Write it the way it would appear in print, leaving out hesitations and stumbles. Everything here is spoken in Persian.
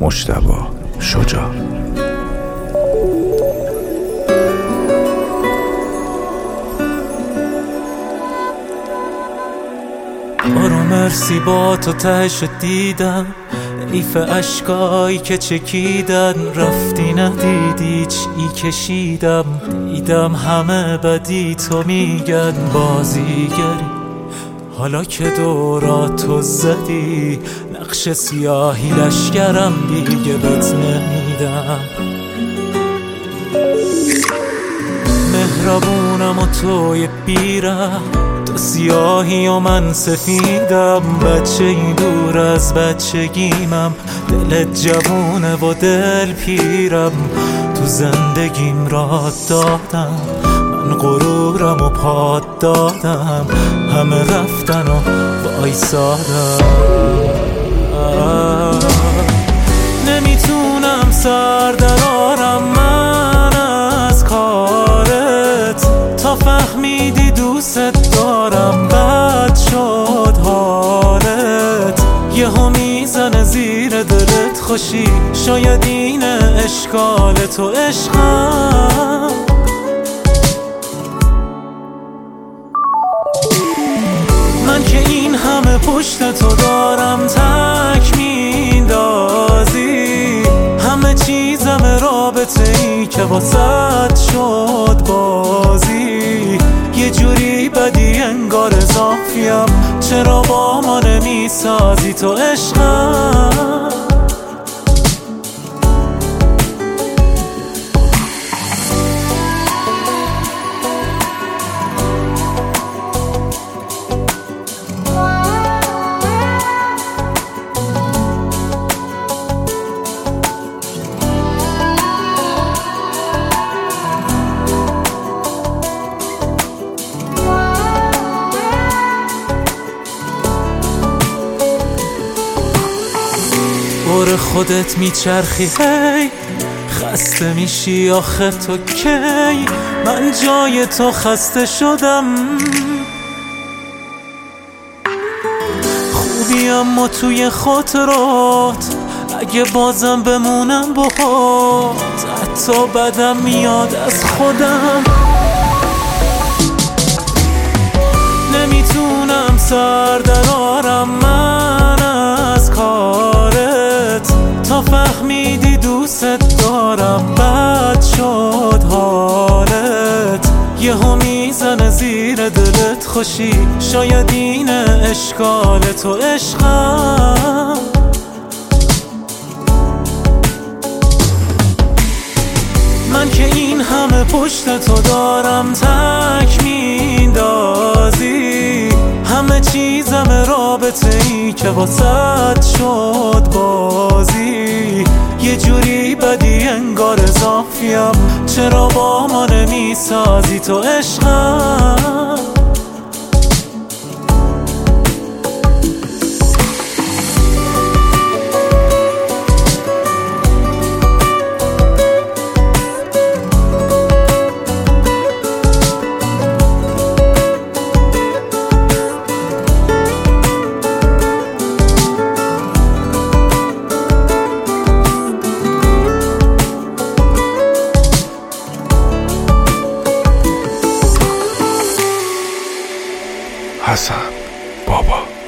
مجتبی شجاع. مرسی با تو تهش دیدم، ایف عشقایی که چکیدن، رفتی ندیدی چی کشیدم، دیدم همه بدی تو میگن بازیگری، حالا که دوراتو زدی نقش سیاهی لشکرم دیگه بهت نمیدم. مهربونم و توی بیره، تو سیاهی و من سفیدم، بچه ای دور از بچگیمم، دلت جوونه و دل پیرم، تو زندگیم راه دادم، من غرورم و پاد دادم، همه رفتن و وایسادم. نمیتونم سر درارم من از کارت، تا فهمیدی دوست دارم، بد شد حالت، یهو میزنه زیر دلت خوشی، شاید این اشکال تو عشقم. من که این همه پشت تو دارم تک میندازی، همه چیزم رابطه ای که واسط شد بازی، یه جوری بدی انگار اضافیم، چرا با ما نمیسازی تو عشقم. دور خودت میچرخی هی، خسته میشی آخه تو کی، من جای تو خسته شدم، خوبی اما توی خاطرات، اگه بازم بمونم باهات، حتی بدم میاد از خودم. نمیتونم سر درارم من از کارت، تا فهمیدی دوست دارم، بد شد حالت، یهو میزنه زیر دلت خوشی، شاید این اشکال تو عشقم. من که این همه پشت تو دارم تک میندازی، همه چیزم رابطه ای که واسط شد بازی، یه جوری بدی انگار اضافیم، چرا با ما نمیسازی تو عشقم. حسن بابا.